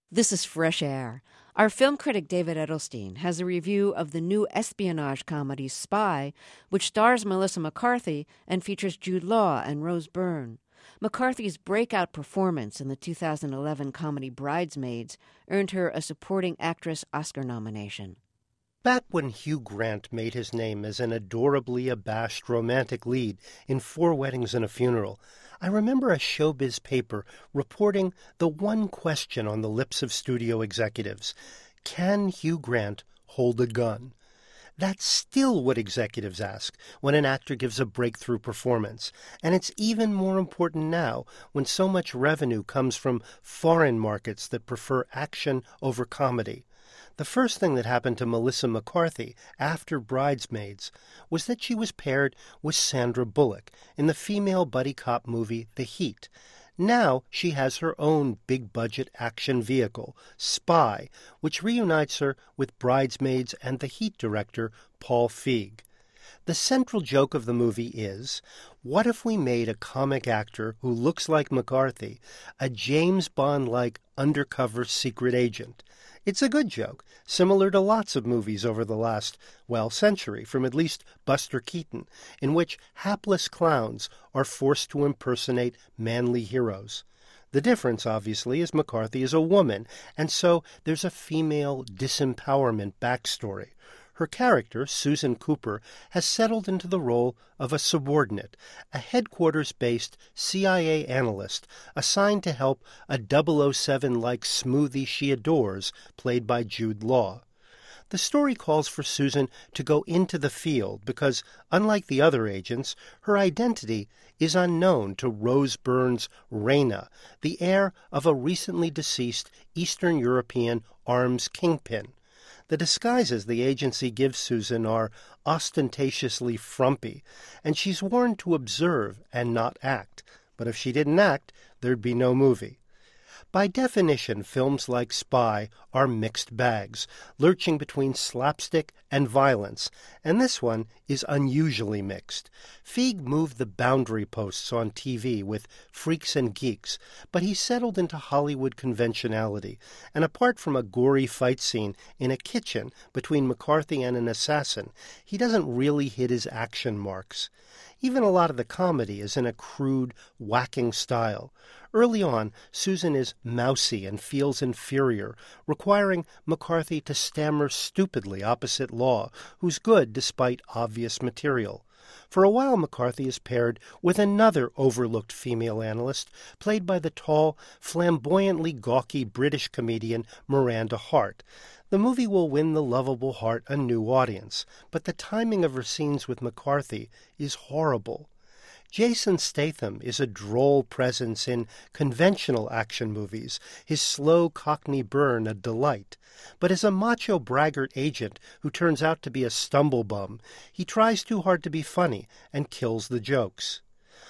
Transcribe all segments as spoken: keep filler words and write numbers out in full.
This is Fresh Air. Our film critic David Edelstein has a review of the new espionage comedy Spy, which stars Melissa McCarthy and features Jude Law and Rose Byrne. McCarthy's breakout performance in the two thousand eleven comedy Bridesmaids earned her a Supporting Actress Oscar nomination. Back when Hugh Grant made his name as an adorably abashed romantic lead in Four Weddings and a Funeral, I remember a showbiz paper reporting the one question on the lips of studio executives: can Hugh Grant hold a gun? That's still what executives ask when an actor gives a breakthrough performance, and it's even more important now when so much revenue comes from foreign markets that prefer action over comedy. The first thing that happened to Melissa McCarthy after Bridesmaids was that she was paired with Sandra Bullock in the female buddy cop movie The Heat. Now she has her own big-budget action vehicle, Spy, which reunites her with Bridesmaids and The Heat director Paul Feig. The central joke of the movie is, what if we made a comic actor who looks like McCarthy a James Bond-like undercover secret agent? It's a good joke, similar to lots of movies over the last, well, century, from at least Buster Keaton, in which hapless clowns are forced to impersonate manly heroes. The difference, obviously, is McCarthy is a woman, and so there's a female disempowerment backstory. Her character, Susan Cooper, has settled into the role of a subordinate, a headquarters-based C I A analyst assigned to help a double oh seven-like smoothie she adores, played by Jude Law. The story calls for Susan to go into the field because, unlike the other agents, her identity is unknown to Rose Byrne's Reina, the heir of a recently deceased Eastern European arms kingpin. The disguises the agency gives Susan are ostentatiously frumpy, and she's warned to observe and not act. But if she didn't act, there'd be no movie. By definition, films like Spy are mixed bags, lurching between slapstick and violence, and this one is unusually mixed. Feig moved the boundary posts on T V with Freaks and Geeks, but he settled into Hollywood conventionality, and apart from a gory fight scene in a kitchen between McCarthy and an assassin, he doesn't really hit his action marks. Even a lot of the comedy is in a crude, whacking style. Early on, Susan is mousy and feels inferior, requiring McCarthy to stammer stupidly opposite Law, who's good despite obvious material. For a while, McCarthy is paired with another overlooked female analyst, played by the tall, flamboyantly gawky British comedian Miranda Hart. The movie will win the lovable Hart a new audience, but the timing of her scenes with McCarthy is horrible. Jason Statham is a droll presence in conventional action movies, his slow Cockney burn a delight. But as a macho braggart agent who turns out to be a stumblebum, he tries too hard to be funny and kills the jokes.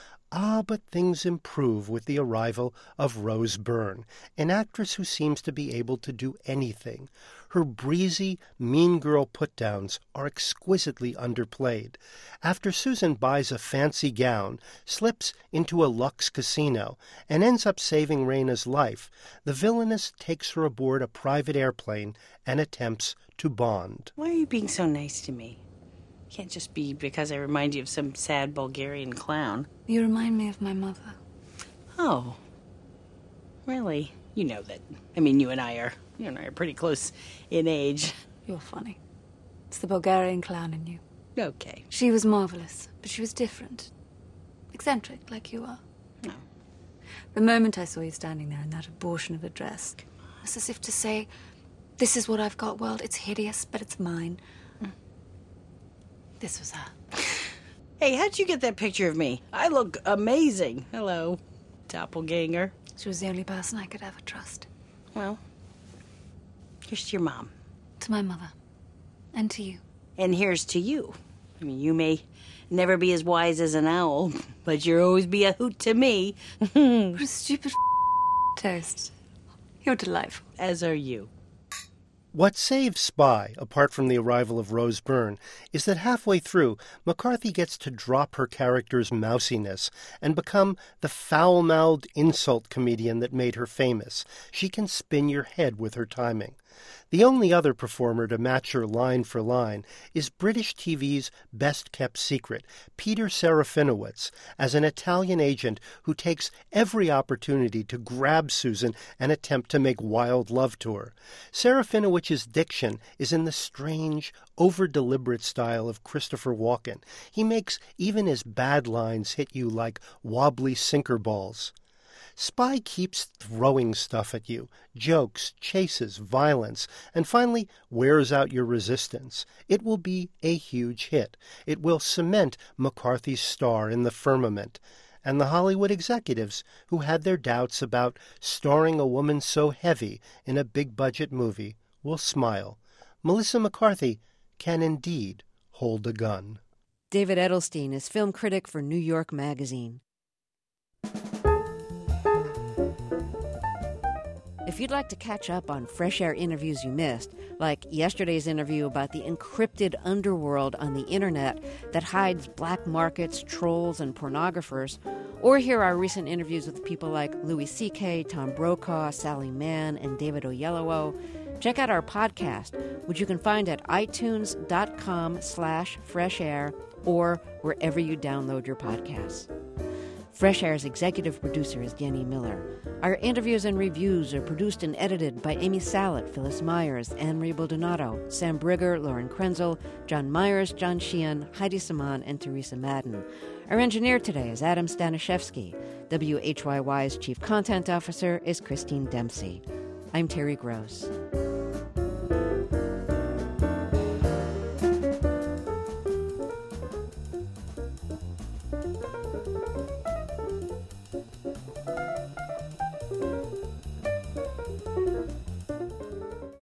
Ah, but things improve with the arrival of Rose Byrne, an actress who seems to be able to do anything. Her breezy, mean girl put-downs are exquisitely underplayed. After Susan buys a fancy gown, slips into a luxe casino, and ends up saving Reina's life, the villainess takes her aboard a private airplane and attempts to bond. Why are you being so nice to me? Can't just be because I remind you of some sad Bulgarian clown. You remind me of my mother. Oh. Really? You know that. I mean, you and I are, you and I are pretty close in age. You're funny. It's the Bulgarian clown in you. Okay. She was marvelous, but she was different. Eccentric, like you are. No. The moment I saw you standing there in that abortion of a dress, it's as if to say, this is what I've got, world. It's hideous, but it's mine. This was her. Hey, how'd you get that picture of me? I look amazing. Hello, doppelganger. She was the only person I could ever trust. Well, here's to your mom. To my mother. And to you. And here's to you. I mean, you may never be as wise as an owl, but you'll always be a hoot to me. What a stupid toast. You're delightful. As are you. What saves Spy, apart from the arrival of Rose Byrne, is that halfway through, McCarthy gets to drop her character's mousiness and become the foul-mouthed insult comedian that made her famous. She can spin your head with her timing. The only other performer to match her line for line is British T V's best-kept secret, Peter Serafinowicz, as an Italian agent who takes every opportunity to grab Susan and attempt to make wild love to her. Serafinowicz's diction is in the strange, over-deliberate style of Christopher Walken. He makes even his bad lines hit you like wobbly sinker balls. Spy keeps throwing stuff at you, jokes, chases, violence, and finally wears out your resistance. It will be a huge hit. It will cement McCarthy's star in the firmament. And the Hollywood executives who had their doubts about starring a woman so heavy in a big-budget movie will smile. Melissa McCarthy can indeed hold a gun. David Edelstein is film critic for New York Magazine. If you'd like to catch up on Fresh Air interviews you missed, like yesterday's interview about the encrypted underworld on the internet that hides black markets, trolls, and pornographers, or hear our recent interviews with people like Louis C K, Tom Brokaw, Sally Mann, and David Oyelowo, check out our podcast, which you can find at itunes.com slash fresh air or wherever you download your podcasts. Fresh Air's executive producer is Jenny Miller. Our interviews and reviews are produced and edited by Amy Salet, Phyllis Myers, Anne-Marie Baldonado, Sam Brigger, Lauren Krenzel, John Myers, John Sheehan, Heidi Saman, and Teresa Madden. Our engineer today is Adam Stanishevsky. W H Y Y's chief content officer is Christine Dempsey. I'm Terry Gross.